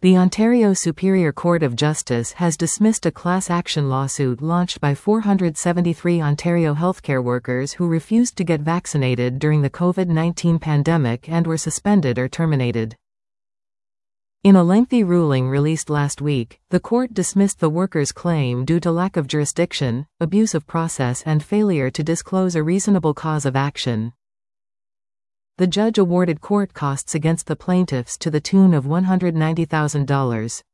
The Ontario Superior Court of Justice has dismissed a class action lawsuit launched by 473 Ontario healthcare workers who refused to get vaccinated during the COVID-19 pandemic and were suspended or terminated. In a lengthy ruling released last week, the court dismissed the workers' claim due to lack of jurisdiction, abuse of process, and failure to disclose a reasonable cause of action. The judge awarded court costs against the plaintiffs to the tune of $190,000.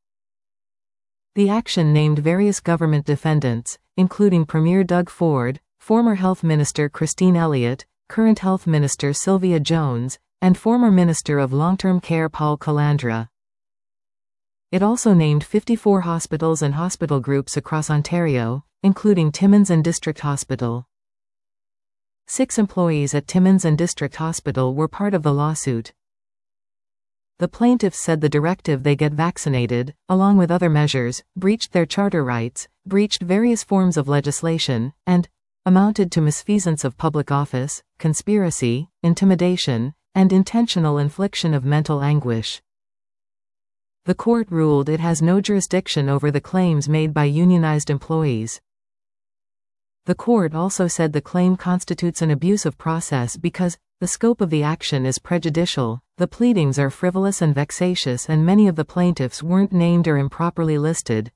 The action named various government defendants, including Premier Doug Ford, former Health Minister Christine Elliott, current Health Minister Sylvia Jones, and former Minister of Long-Term Care Paul Calandra. It also named 54 hospitals and hospital groups across Ontario, including Timmins and District Hospital. 6 employees at Timmins and District Hospital were part of the lawsuit. The plaintiffs said the directive they get vaccinated, along with other measures, breached their charter rights, breached various forms of legislation, and amounted to misfeasance of public office, conspiracy, intimidation, and intentional infliction of mental anguish. The court ruled it has no jurisdiction over the claims made by unionized employees. The court also said the claim constitutes an abuse of process because the scope of the action is prejudicial, the pleadings are frivolous and vexatious, and many of the plaintiffs weren't named or improperly listed.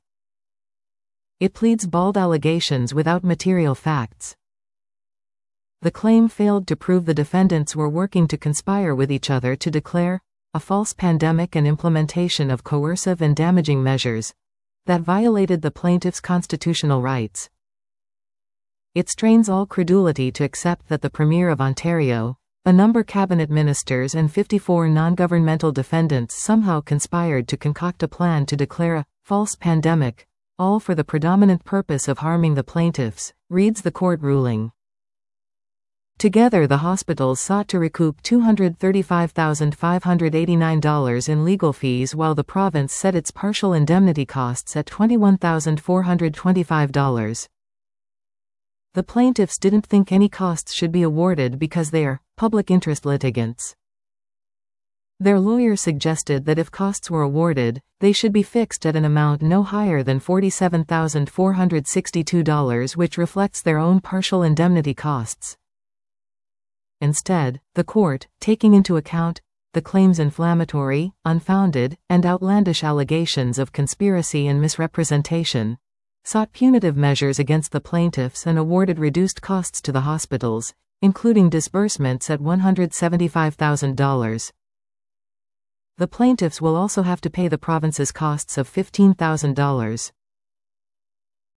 It pleads bald allegations without material facts. The claim failed to prove the defendants were working to conspire with each other to declare a false pandemic and implementation of coercive and damaging measures that violated the plaintiffs' constitutional rights. It strains all credulity to accept that the Premier of Ontario, a number of cabinet ministers, and 54 non-governmental defendants somehow conspired to concoct a plan to declare a false pandemic, all for the predominant purpose of harming the plaintiffs, reads the court ruling. Together, the hospitals sought to recoup $235,589 in legal fees, while the province set its partial indemnity costs at $21,425. The plaintiffs didn't think any costs should be awarded because they are public interest litigants. Their lawyer suggested that if costs were awarded, they should be fixed at an amount no higher than $47,462, which reflects their own partial indemnity costs. Instead, the court, taking into account the claim's inflammatory, unfounded, and outlandish allegations of conspiracy and misrepresentation, sought punitive measures against the plaintiffs and awarded reduced costs to the hospitals, including disbursements at $175,000. The plaintiffs will also have to pay the province's costs of $15,000.